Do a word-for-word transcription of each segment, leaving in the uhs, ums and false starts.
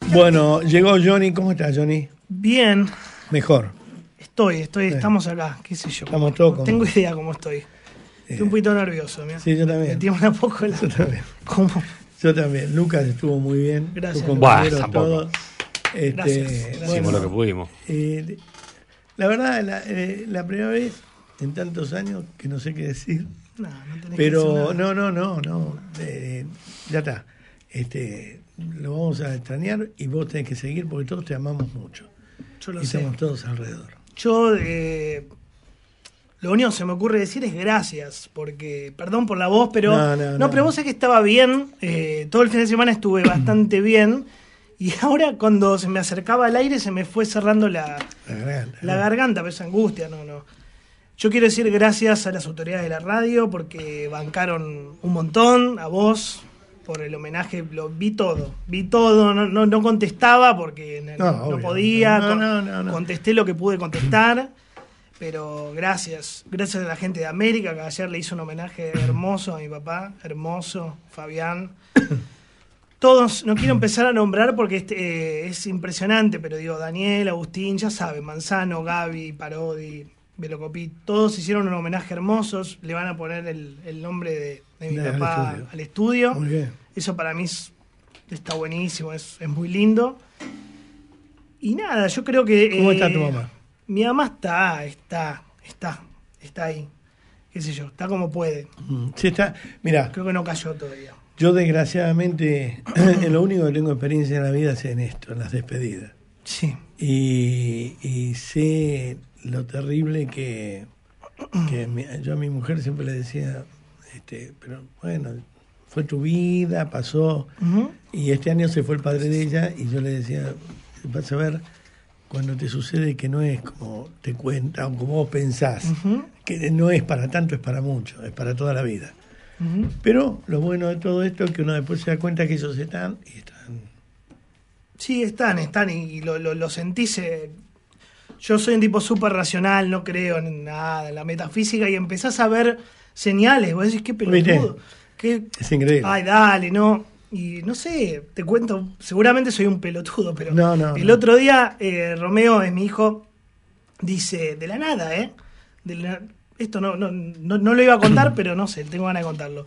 Bueno, llegó Johnny. ¿Cómo estás, Johnny? Bien. Mejor. Estoy, estoy, Sí. Estamos acá, qué sé yo. Estamos todos No tengo con- idea cómo estoy. Estoy un poquito nervioso, mira. Sí, yo también. Me tiembla un poco la... Yo también. ¿Cómo? Yo también. Lucas estuvo muy bien. Gracias, Tus Lucas. compañeros, Bah, tampoco. todos. Este, Gracias, gracias. bueno, Hicimos lo que pudimos. eh, la verdad, la, eh, la primera vez en tantos años que no sé qué decir. No, no tenés que decir Pero nada. no, no, no, no. eh, ya está. Este, lo vamos a extrañar y vos tenés que seguir porque todos te amamos mucho. Yo lo y sé. estamos todos alrededor. Yo, eh, lo único que se me ocurre decir es gracias, porque, perdón por la voz, pero... No, no, no. pero vos sabés que estaba bien, eh, todo el fin de semana estuve bastante bien, y ahora cuando se me acercaba al aire se me fue cerrando la, La garganta. la garganta, pero esa angustia, no, no. Yo quiero decir gracias a las autoridades de la radio, porque bancaron un montón, a vos, por el homenaje, lo vi todo, vi todo, no, no, no contestaba porque no, No, no obvio. podía, No, con- no, no, no. contesté lo que pude contestar, pero gracias, gracias a la gente de América, que ayer le hizo un homenaje hermoso a mi papá, hermoso, Fabián. Todos, no quiero empezar a nombrar porque este, eh, es impresionante, pero digo, Daniel, Agustín, ya saben, Manzano, Gaby, Parodi, Velocopí, todos hicieron un homenaje hermosos, le van a poner el, el nombre de, de mi De- al papá estudio. al estudio. Muy bien. Eso para mí es- está buenísimo, es, es muy lindo. Y nada, yo creo que... ¿Cómo eh, está tu mamá? Mi mamá está, está, está, está ahí. Qué sé yo, está como puede. Mm, Sí, está. Mira, Creo que no cayó todavía. yo desgraciadamente, en lo único que tengo experiencia en la vida es en esto, en las despedidas. Sí. Y, y sé lo terrible que, que mi- yo a mi mujer siempre le decía, este, pero bueno, fue tu vida, pasó, Ujú. y este año se fue el padre de ella, y yo le decía, vas a ver cuando te sucede que no es como te cuenta o como vos pensás, Ujú. que no es para tanto, es para mucho, es para toda la vida. Ujú. Pero lo bueno de todo esto es que uno después se da cuenta que ellos están y están. Sí, están, están, y, y lo, lo, lo sentís. eh, Yo soy un tipo súper racional, no creo en nada, en la metafísica, y empezás a ver señales. Vos decís, qué pelotudo. Qué... Es increíble. Ay, dale, no. Y no sé, te cuento, seguramente soy un pelotudo, pero No, no, el no. otro día, eh, Romeo, es mi hijo, dice, de la nada, ¿eh? De la- esto no, no, no, no lo iba a contar, pero no sé, tengo ganas de contarlo.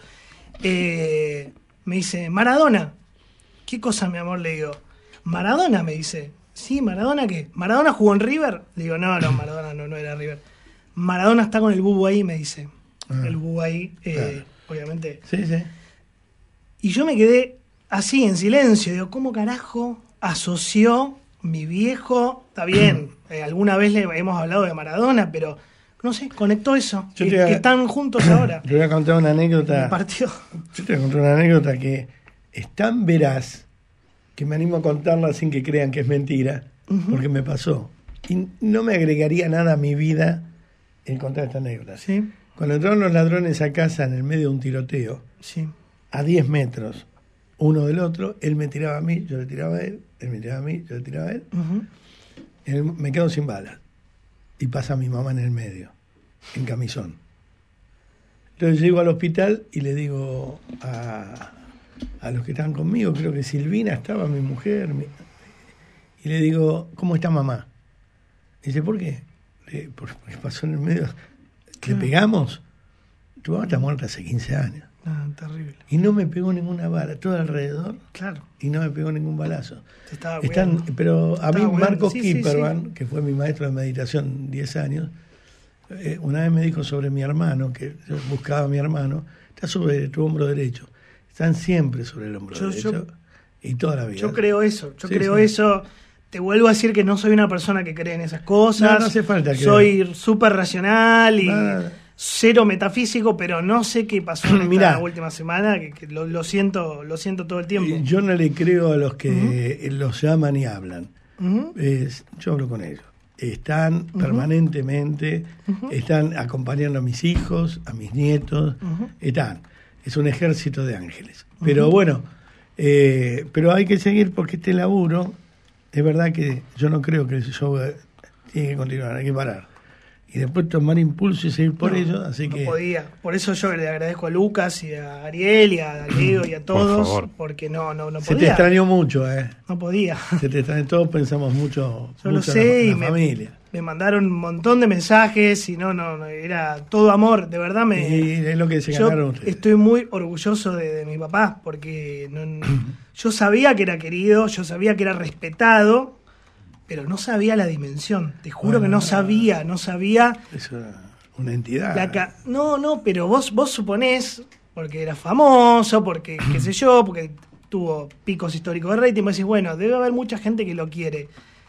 Eh, me dice, Maradona. ¿Qué cosa, mi amor? Le digo, Maradona, me dice. Sí, Maradona, ¿qué? ¿Maradona jugó en River? Le digo, no, no, Maradona no, no era River. Maradona está con el Bubu ahí, me dice. Ah. El Bubu ahí, eh, Ah. obviamente. Sí, sí. Y yo me quedé así, en silencio. Digo, ¿cómo carajo asoció mi viejo? Está bien, eh, alguna vez le hemos hablado de Maradona, pero no sé, conectó eso. Yo Que, te voy a- que están juntos ahora. Te voy a contar una anécdota. El partido. Yo te voy a contar una anécdota que es tan veraz que me animo a contarla sin que crean que es mentira, Ujú. porque me pasó. Y no me agregaría nada a mi vida en contar esta anécdota. Sí, Cuando entraron los ladrones a casa en el medio de un tiroteo, sí. a diez metros uno del otro, él me tiraba a mí, yo le tiraba a él, él me tiraba a mí, yo le tiraba a él, Ujú. él- me quedo sin balas. Y pasa mi mamá en el medio, en camisón. Entonces llego al hospital y le digo a, a los que estaban conmigo, creo que Silvina estaba, mi mujer, mi- y le digo, ¿cómo está mamá? Dice, ¿por qué? Le- "Por- porque pasó en el medio, le Claro. pegamos. Tu mamá está muerta hace quince años. Ah, terrible. Y no me pegó ninguna bala, todo alrededor, Claro. y no me pegó ningún balazo. Te estaba Están, cuidando. pero a mí Estaba cuidando. Marcos Sí, sí, Kipperman, que fue mi maestro de meditación diez años, eh, una vez me dijo sobre mi hermano, que yo buscaba a mi hermano, está sobre tu hombro derecho. Están siempre sobre el hombro Yo- derecho. yo- y toda la vida. Yo creo eso, yo Sí, creo sí. eso. Te vuelvo a decir que no soy una persona que cree en esas cosas. No, no hace falta creer. Soy súper racional y No, no, no. cero metafísico, pero no sé qué pasó en Mirá. esta última semana, que, que lo, lo siento, lo siento todo el tiempo. Yo no le creo a los que los llaman y hablan. Ujú. Es- yo hablo con ellos. Están Ujú. permanentemente, Ujú. están acompañando a mis hijos, a mis nietos, Ujú. están. Es un ejército de ángeles. Pero bueno, eh, pero hay que seguir porque este laburo, es verdad que yo no creo que el show eh, tiene que continuar, hay que parar. y después tomar impulso y seguir por no, ello, así no que... podía. Por eso yo le agradezco a Lucas y a Ariel y a Leo y a todos, por porque no, no, no podía. Se te extrañó mucho, ¿eh? No podía. Se te extrañó, todos pensamos mucho, yo mucho lo sé en la, en y la me, familia. me mandaron un montón de mensajes y no, no, no era todo amor, de verdad me... Y es lo que se yo ganaron ustedes. estoy muy orgulloso de, de mi papá, porque no, yo sabía que era querido, yo sabía que era respetado, pero no sabía la dimensión, te juro Bueno, que no sabía, no sabía... Es una, una entidad. La ca- no, no, pero vos, vos suponés, porque era famoso, porque qué sé yo, porque tuvo picos históricos de rating, vos decís, bueno, debe haber mucha gente que lo quiere.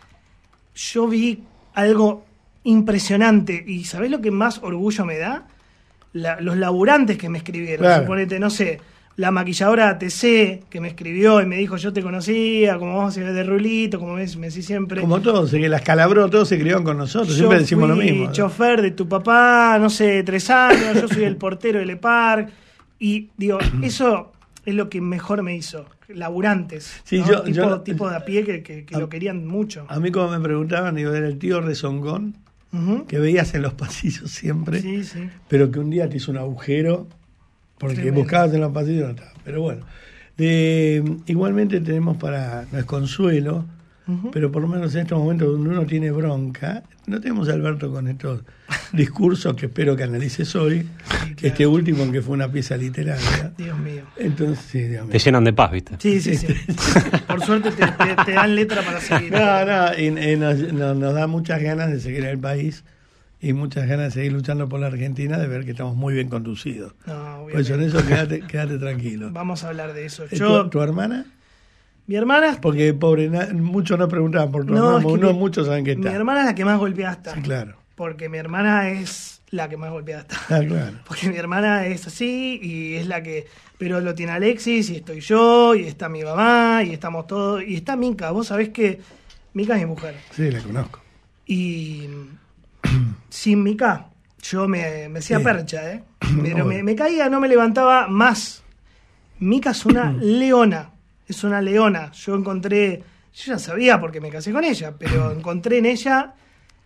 Yo vi algo impresionante, y ¿sabés lo que más orgullo me da? La- los laburantes que me escribieron, Claro. suponete, no sé, la maquilladora A T C que me escribió y me dijo, yo te conocía, como vos de Rulito, como me, me decís siempre. Como todos, que las calabró, todos se criaron con nosotros, Yo siempre decimos lo fui mismo. chofer de tu papá, no sé, tres años, yo soy el portero del EPAR. Y digo, eso es lo que mejor me hizo. Laburantes, Sí, ¿no? yo- tipo, yo- tipo de a pie que, que- que a- lo querían mucho. A mí como me preguntaban, digo, era el tío rezongón Ujú. que veías en los pasillos siempre, Sí, sí. pero que un día te hizo un agujero porque Tremendo. buscabas en los pasillos y no estaba. Pero bueno, de, igualmente tenemos para, no es consuelo, Ujú. pero por lo menos en estos momentos donde uno tiene bronca, no tenemos a Alberto con estos discursos que espero que analices hoy, Sí, claro. este último que fue una pieza literaria. Dios mío. Entonces, sí, Dios mío. Te llenan de paz, ¿viste? Sí, sí, sí. Por suerte te, te- te dan letra para seguir. No, no, y, y nos, nos- nos da muchas ganas de seguir en el país y muchas ganas de seguir luchando por la Argentina, de ver que estamos muy bien conducidos. No, Pues en obviamente. eso quédate, quédate tranquilo. Vamos a hablar de eso. ¿Tu, Yo, tu hermana? mi hermana, Porque, pobre, na- muchos no preguntaban por tu No, hermana, es que no mi- muchos saben que mi está. hermana es la que más golpeada está. Sí, claro. Porque mi hermana es la que más golpeada está. Ah, claro. Porque mi hermana es así y es la que... Pero lo tiene Alexis y estoy yo y está mi mamá y estamos todos... Y está Mica. Vos sabés que Mica es mi mujer. Sí, la conozco. Y sin Mica yo me, me hacía Sí. percha, ¿eh? No, Pero me, bueno. me caía, no me levantaba más. Mica es una leona. Es una leona. Yo encontré... Yo ya sabía porque me casé con ella, pero encontré en ella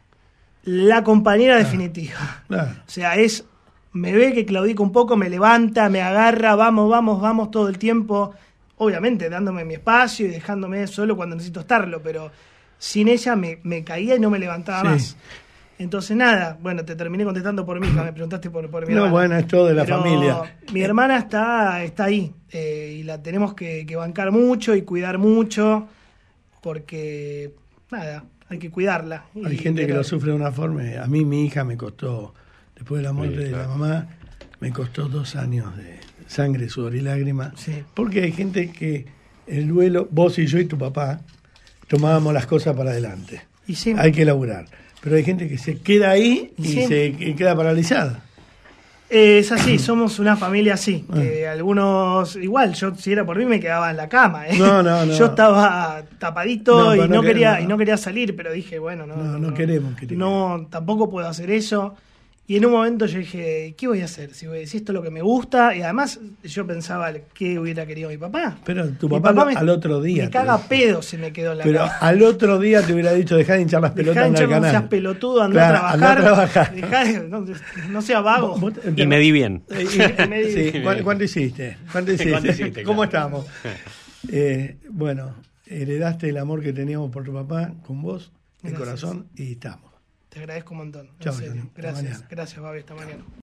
la compañera definitiva. Claro. O sea, es, me ve que claudico un poco, me levanta, me agarra, vamos, vamos, vamos todo el tiempo. Obviamente dándome mi espacio y dejándome solo cuando necesito estarlo, pero sin ella me, me caía y no me levantaba Sí. más. Entonces nada, bueno, te terminé contestando por mí, me preguntaste por, por mi No, hermana. bueno, es todo de la Pero familia. Mi hermana está, está ahí eh, y la tenemos que, que bancar mucho y cuidar mucho porque, nada, hay que cuidarla. Hay Y gente que querer. lo sufre de una forma. A mí, mi hija me costó, después de la muerte Sí, de la claro. mamá, me costó dos años de sangre, sudor y lágrimas. Sí. Porque hay gente que el duelo, vos y yo y tu papá, tomábamos las cosas para adelante. Y sí, Hay que laburar. Pero hay gente que se queda ahí y Sí. se y queda paralizada. Eh, es así, somos una familia así. Ah. Que algunos, igual, yo si era por mí me quedaba en la cama. ¿eh? No, no, no. Yo estaba tapadito No, y pero no, no quería queremos, y no. no quería salir, pero dije, bueno, no. No, no queremos que te No, tampoco puedo hacer eso. Y en un momento yo dije, ¿qué voy a hacer? Si, voy- si esto es lo que me gusta. Y además yo pensaba, ¿qué hubiera querido mi papá? Pero tu Mi papá, lo- me- al otro día. Me te caga dijo. pedo se me quedó en la Pero cama. al otro día te hubiera dicho, dejá de hinchar las pelotas Dejá de en el hinchar, no canal. seas pelotudo, anda Claro, a trabajar. andá a trabajar. Dejá de- no, no sea vago. Vos- Y me di bien. Eh, Y me di- sí, ¿cu- ¿Cuánto hiciste? ¿Cuánto hiciste? ¿Cuánto hiciste? ¿Cómo Claro. estamos? Eh, bueno, heredaste el amor que teníamos por tu papá con vos, de Gracias. corazón, y estamos. Te agradezco un montón. En Chao, serio. Johnny. Hasta Gracias. mañana. Gracias, Babi. Hasta mañana.